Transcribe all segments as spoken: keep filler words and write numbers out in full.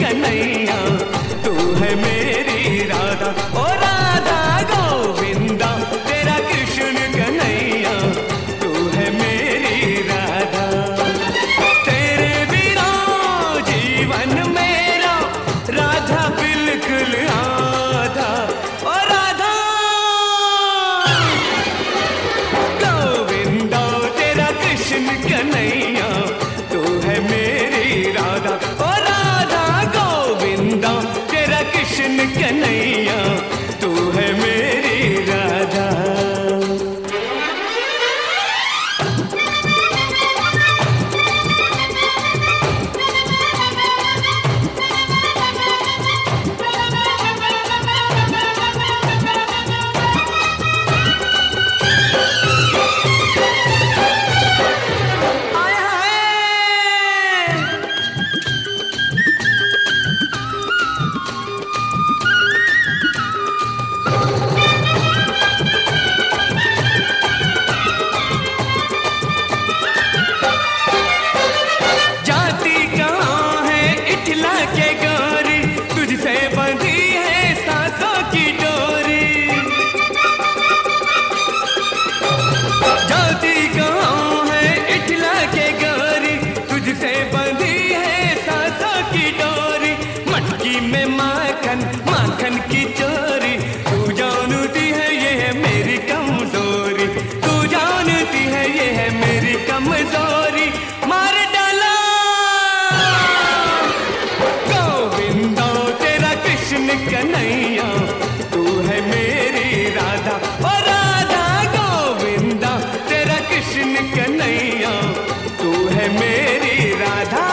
कन्हैया, तू है मेरी राधा। ओ राधा गोविंदा तेरा कृष्ण कन्हैया, तू है मेरी राधा। तेरे बिना जीवन मेरा राधा बिल्कुल आधा। ओ राधा गोविंदा तेरा कृष्ण कन्हैया, तू है मेरी राधा। ओ राधा गोविंदा तेरा कृष्ण कन्हैया, तू है मेरी राधा। माखन की चोरी तू जानती है, ये है मेरी कमजोरी। तू जानती है ये है मेरी कमजोरी। मार डाला गोविंदा तेरा कृष्ण कन्हैया, तू है मेरी राधा। ओ राधा गोविंदा तेरा कृष्ण कन्हैया, तू है मेरी राधा।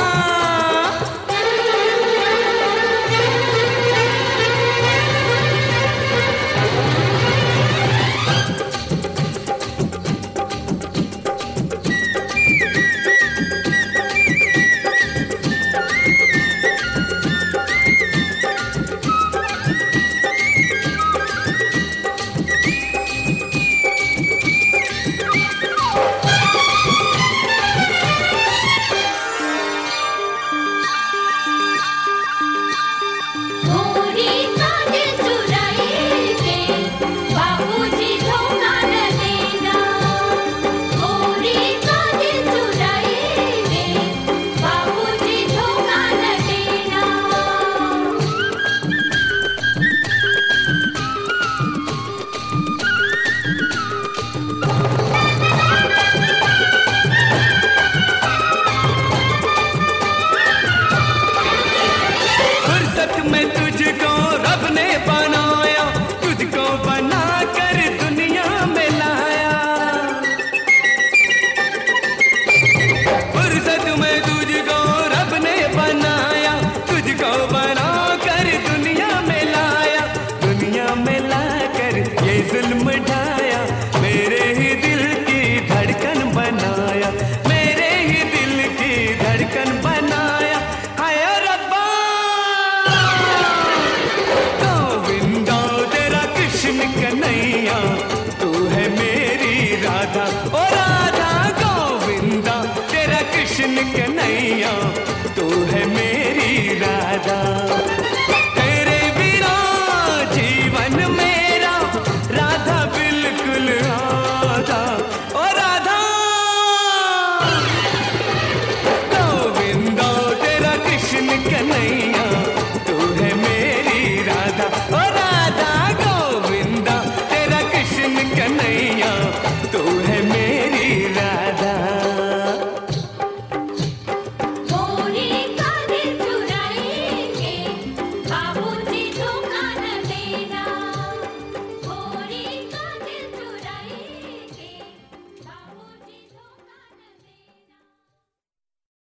मैं तुझको रब ने बनाया, तुझको बना कर दुनिया में लाया। फुर्सत में तुझको रब ने बनाया, तुझको बना कर दुनिया में लाया। दुनिया में लाकर ये जुल्म ढाया।